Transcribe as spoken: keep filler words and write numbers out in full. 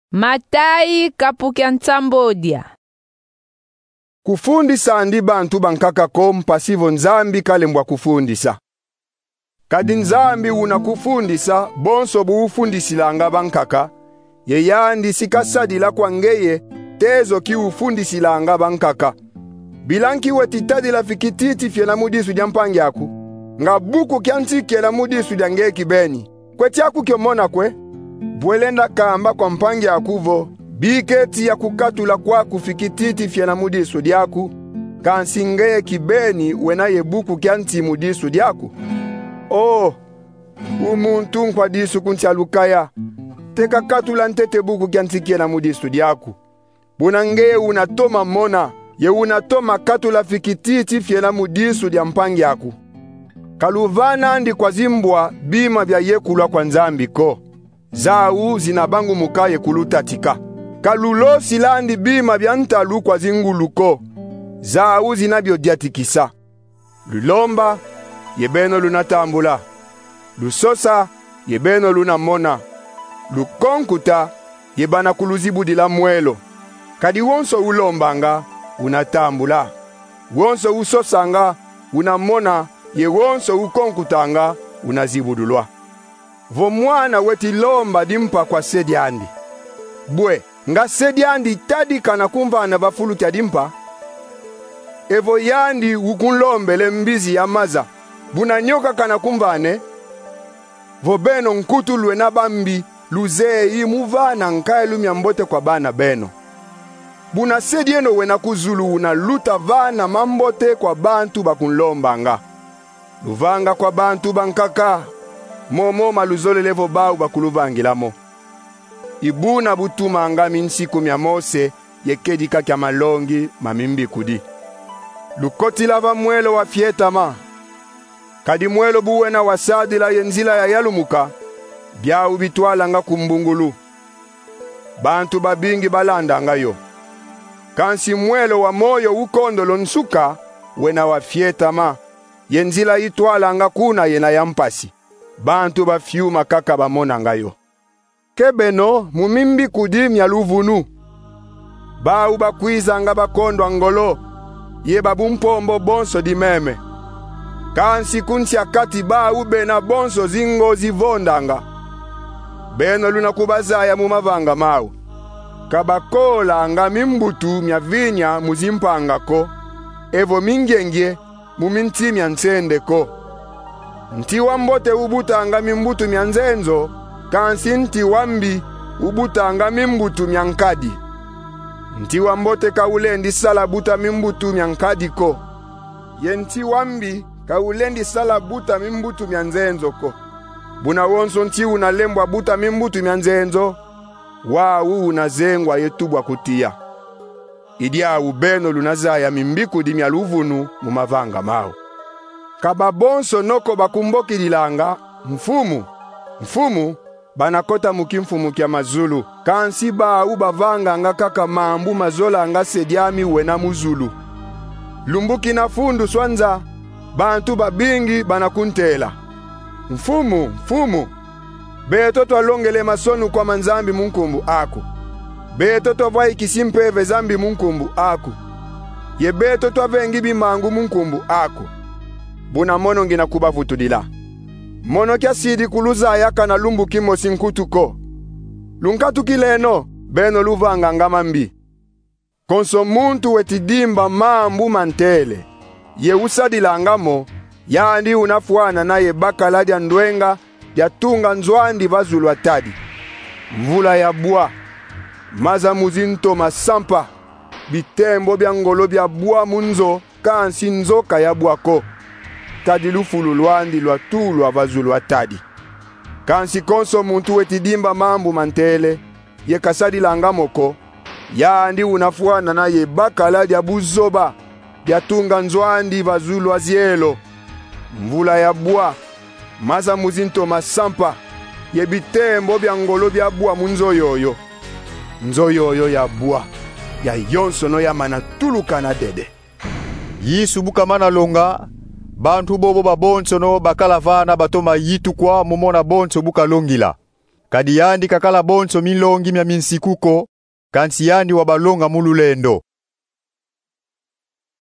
Matai kapukya ntambodia. Kufundisa ndi bantu bankaka ko mpasivo nzambi kalembwa kufundisa. Kadi nzambi unakufundisa bonso buufundisilanga bankaka, yeyandi sikasadila kwa ngeye tezo ki ufundisilanga bankaka. Bilanki wetitadila fikititi fyela mudisu jampangi yaku, nga buku kyantikela mudisu jange kibeni. Kweti yaku kyomona kwe? Bwelenda kamba kwa mpangi yakuvo, biketi ya kukatula kwa kufikititi fyela mudisu diaku, kansingeye kibeni wena yebuku kyanti mudisu diaku. Oh, umuntu nkwa disu kunti alukaya, teka katula ntete buku kyantikela mudisu diaku. Bunangeye unatoma mona, ye unatoma katula fikititi fyela mudisu dia mpangi yaku. Kaluvana ndi kwa zimbwa bima vya yekulwa kwa nzambi ko. Zau zinabangu mukaye kulutatika. Kalulo silandi bima vya ntalu kwa zinguluko. Zau zinabyo diatikisa. Lulomba, yebeno lunatambula. Lusosa, yebeno lunamona. Lukonkuta, yebana kuluzibu dila mwelo. Kadi wonso ulombanga, unatambula. Wonso usosanga, unamona, ye wonso ukonkutanga, unazibudulwa. Vo mwana weti lomba dimpa kwa sediandi. Bwe, nga sediandi tadi kana kumvana vafulu kya dimpa. Evo yandi ukunlombele mbizi ya maza. Buna nyoka kana kumvane. Vo beno nkutulwe na bambi, luzee imuvana nkaelu myambote kwa bana beno. Buna sedieno wena kuzulu unaluta vana mambote kwa bantu bakunlombanga. Luvanga kwa bantu bankaka. Momo maluzole levo bau bakuluvangilamo. Ibuna butuma angami nsiku mya Mose yekedika kya malongi mamimbi kudi. Lukoti lava mwelo wa fietama. Kadi mwelo buwena wasadila yenzila ya yalumuka. Biau bitwala nga kumbungulu. Bantu babingi balanda ngayo. Kansi mwelo wa moyo ukondolo nsuka wena wa fietama. Yenzila itwala nga kuna yena yampasi. Bantu bafyuma kaka bamona ngayo. Kebeno mumimbi kudi myaluvunu. Bau bakwiza nga bakondwa ngolo. Ye babumpombo bonso di meme. Kansi kunti akati bau bena bonso zingo zivondanga. Beno luna kubazaya mumavanga mau. Kabakola nga mimbutu mya vinya muzimpanga ko. Evo mingenge muminti mya nsende ko. Nti wambote ubutanga mimbutu mya nzenzo, kansi nti wambi ubutanga mimbutu mya nkadi. Nti wambote kaulendi sala buta mimbutu mya nkadi ko. Ye nti wambi kaulendi sala buta mimbutu mya nzenzo ko. Buna wonso nti unalembwa buta mimbutu mya nzenzo, wau unazengwa yetubwa kutia. Idia ubeno lunazaya mimbiku di mya luvunu mumavanga mao. Kababonso noko bakumbokililanga, mfumu, mfumu, banakota mukimfumu kya mazulu. Kansi ba ubavanga nga kaka mambu mazola nga sediami wena muzulu. Lumbuki na fundu swanza, bantu babingi banakuntela. Mfumu, mfumu, beto twalongele masonu kwa manzambi munkumbu aku. Beto twavai kisimpeve zambi munkumbu aku. Ye beto twavengi bimangu munkumbu aku. Buna mono ngina kubavutudila. Mono kya sidi kuluza yaka na lumbu kimo sinkutuko. Lunkatu kileno, beno luvanga ngamambi. Konso muntu wetidimba mambu mantele. Ye usadila ngamo, yandi unafuana na ye bakala dia ndwenga, dia tunga nzwandi vazulu atadi. Mvula ya bua, maza muzinto masampa, bitembo bya ngolo bya bua munzo, kansi nzoka ya buako. Tadi lufulu luandi lwa tulu wa vazulu atadi. Kansi konso muntu wetidimba mambu mantele, ye kasadi langamoko, yandi unafuana na ye bakala dia buzoba, dia tunga nzwandi vazulu azielo. Mvula ya bua, maza muzinto masampa, ye bitembo bya ngolo bya bua munzo yoyo. Nzo yoyo ya bua, ya yonso no ya manatuluka na dede. Yisu bukamana longa, bantu bobo babonso no bakalavana batoma yitu kwa mumona bonso bukalongila. kadi yandi kakala bonso milongi mya minsikuko kansi yandi wabalonga mululendo.